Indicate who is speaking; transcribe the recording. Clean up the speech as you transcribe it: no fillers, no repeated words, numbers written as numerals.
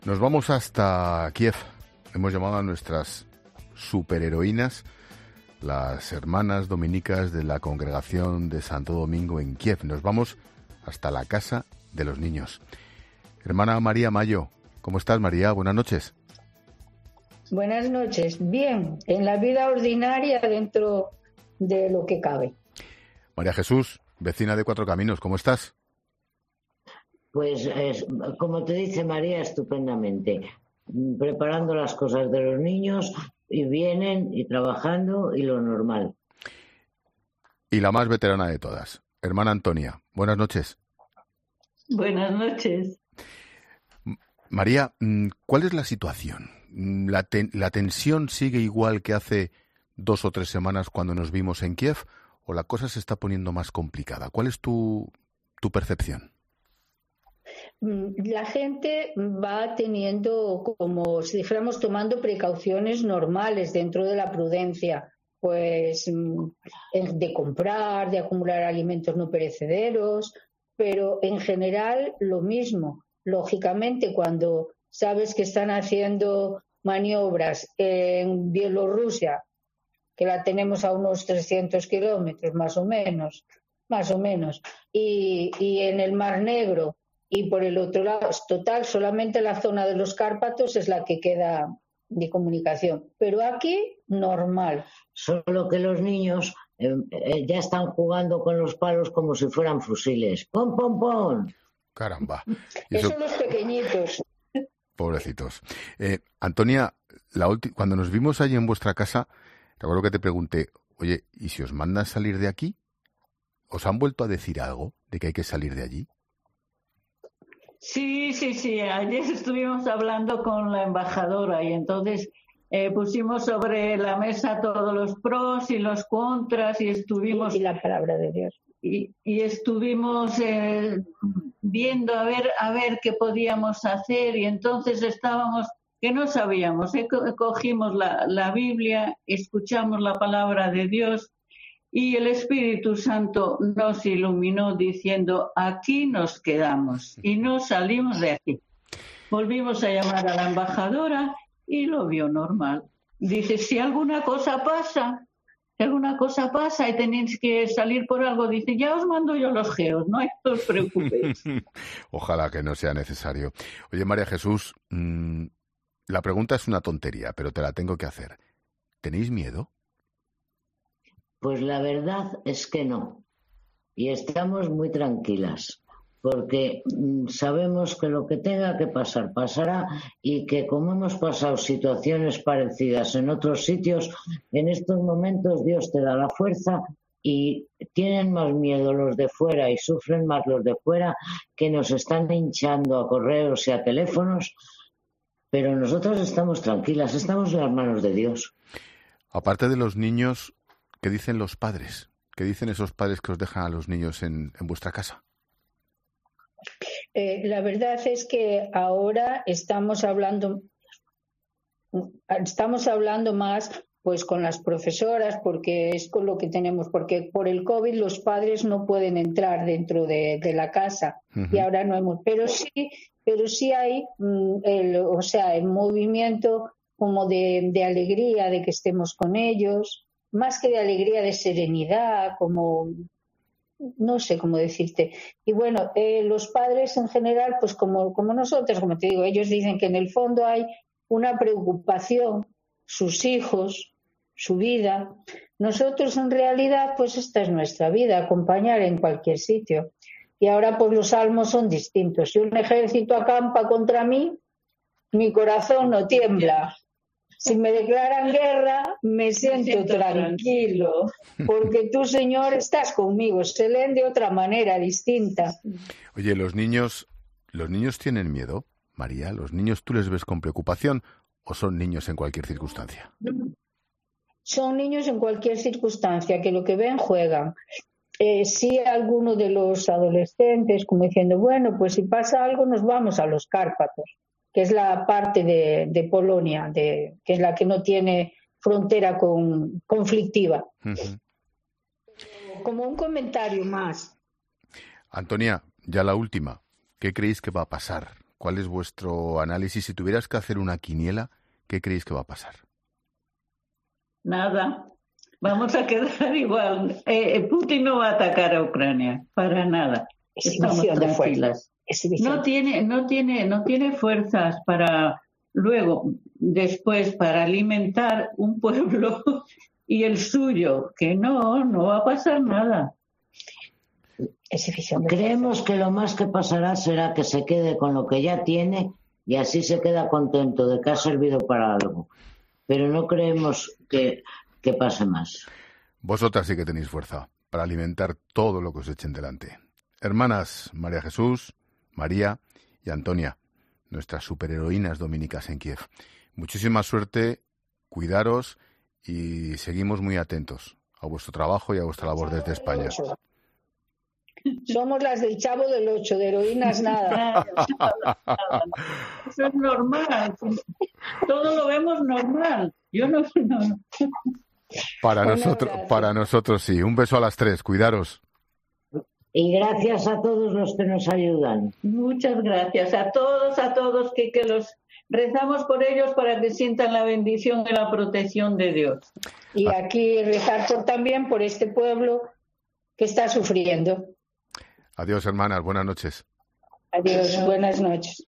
Speaker 1: Nos vamos hasta Kiev. Hemos llamado a nuestras superheroínas, las hermanas dominicas de la Congregación de Santo Domingo en Kiev. Nos vamos hasta la casa de los niños. Hermana María Mayo, ¿cómo estás, María? Buenas noches.
Speaker 2: Buenas noches. Bien, en la vida ordinaria dentro de lo que cabe.
Speaker 1: María Jesús, vecina de Cuatro Caminos, ¿cómo estás?
Speaker 3: Pues, como te dice María, estupendamente. Preparando las cosas de los niños y vienen y trabajando y lo normal.
Speaker 1: Y la más veterana de todas, hermana Antonia. Buenas noches.
Speaker 4: Buenas noches.
Speaker 1: María, ¿cuál es la situación? ¿La tensión sigue igual que hace 2 o 3 semanas cuando nos vimos en Kiev o la cosa se está poniendo más complicada? ¿Cuál es tu percepción?
Speaker 2: La gente va teniendo, como si dijéramos, tomando precauciones normales dentro de la prudencia, pues de comprar, de acumular alimentos no perecederos, pero en general lo mismo. Lógicamente, cuando sabes que están haciendo maniobras en Bielorrusia, que la tenemos a unos 300 kilómetros más o menos, y en el Mar Negro, y por el otro lado, total, solamente la zona de los Cárpatos es la que queda de comunicación. Pero aquí, normal.
Speaker 3: Solo que los niños ya están jugando con los palos como si fueran fusiles. ¡Pum, pum, pum!
Speaker 1: Caramba.
Speaker 2: Eso son los pequeñitos.
Speaker 1: Pobrecitos. Antonia, cuando nos vimos allí en vuestra casa, recuerdo que te pregunté, oye, ¿y si os mandan salir de aquí? ¿Os han vuelto a decir algo de que hay que salir de allí?
Speaker 4: Sí. Ayer estuvimos hablando con la embajadora y entonces pusimos sobre la mesa todos los pros y los contras y estuvimos...
Speaker 2: Y la palabra de Dios.
Speaker 4: Y estuvimos viendo a ver qué podíamos hacer y entonces estábamos, que no sabíamos, cogimos la Biblia, escuchamos la palabra de Dios y el Espíritu Santo nos iluminó diciendo, aquí nos quedamos y no salimos de aquí. Volvimos a llamar a la embajadora y lo vio normal. Dice, si alguna cosa pasa y tenéis que salir por algo, dice, ya os mando yo los geos, no os preocupéis.
Speaker 1: Ojalá que no sea necesario. Oye, María Jesús, la pregunta es una tontería, pero te la tengo que hacer. ¿Tenéis miedo?
Speaker 3: Pues la verdad es que no. Y estamos muy tranquilas, porque sabemos que lo que tenga que pasar, pasará, y que como hemos pasado situaciones parecidas en otros sitios, en estos momentos Dios te da la fuerza y tienen más miedo los de fuera y sufren más los de fuera, que nos están hinchando a correos y a teléfonos, pero nosotros estamos tranquilas, estamos en las manos de Dios.
Speaker 1: Aparte de los niños, ¿qué dicen los padres? ¿Qué dicen esos padres que os dejan a los niños en vuestra casa?
Speaker 2: La verdad es que ahora estamos hablando más pues con las profesoras, porque es con lo que tenemos, porque por el COVID los padres no pueden entrar dentro de la casa. Uh-huh. Y ahora no hemos, pero sí hay el movimiento como de alegría de que estemos con ellos, más que de alegría, de serenidad, como no sé cómo decirte. Y bueno, los padres en general, pues como nosotros, como te digo, ellos dicen que en el fondo hay una preocupación, sus hijos, su vida. Nosotros en realidad, pues esta es nuestra vida, acompañar en cualquier sitio. Y ahora pues los salmos son distintos. Si un ejército acampa contra mí, mi corazón no tiembla. Si me declaran guerra, me siento tranquilo, porque tú, Señor, estás conmigo. Se leen de otra manera, distinta.
Speaker 1: Oye, ¿los niños tienen miedo, María? ¿Los niños tú les ves con preocupación o son niños en cualquier circunstancia?
Speaker 2: Son niños en cualquier circunstancia, que lo que ven juegan. Sí, alguno de los adolescentes, como diciendo, bueno, pues si pasa algo nos vamos a los Cárpatos, que es la parte de Polonia, que es la que no tiene frontera conflictiva. Uh-huh. Como un comentario más.
Speaker 1: Antonia, ya la última. ¿Qué creéis que va a pasar ¿Cuál es vuestro análisis? Si tuvieras que hacer una quiniela, ¿qué creéis que va a pasar?
Speaker 4: Nada. Vamos a quedar igual. Putin no va a atacar a Ucrania, para nada. Estamos tranquilas. No tiene fuerzas para luego, después, para alimentar un pueblo y el suyo, que no va a pasar nada.
Speaker 3: Creemos que lo más que pasará será que se quede con lo que ya tiene y así se queda contento de que ha servido para algo. Pero no creemos que pase más.
Speaker 1: Vosotras sí que tenéis fuerza para alimentar todo lo que os echen delante. Hermanas María Jesús, María y Antonia, nuestras superheroínas dominicas en Kiev. Muchísima suerte, cuidaros y seguimos muy atentos a vuestro trabajo y a vuestra labor desde España.
Speaker 2: Somos las del Chavo del Ocho, de heroínas nada.
Speaker 4: Eso es normal. Todo lo vemos normal. Yo no.
Speaker 1: Para nosotros sí. Un beso a las tres. Cuidaros.
Speaker 3: Y gracias a todos los que nos ayudan.
Speaker 4: Muchas gracias a todos que los rezamos por ellos para que sientan la bendición y la protección de Dios.
Speaker 2: Y aquí rezar también por este pueblo que está sufriendo.
Speaker 1: Adiós, hermanas. Buenas noches.
Speaker 2: Adiós, buenas noches.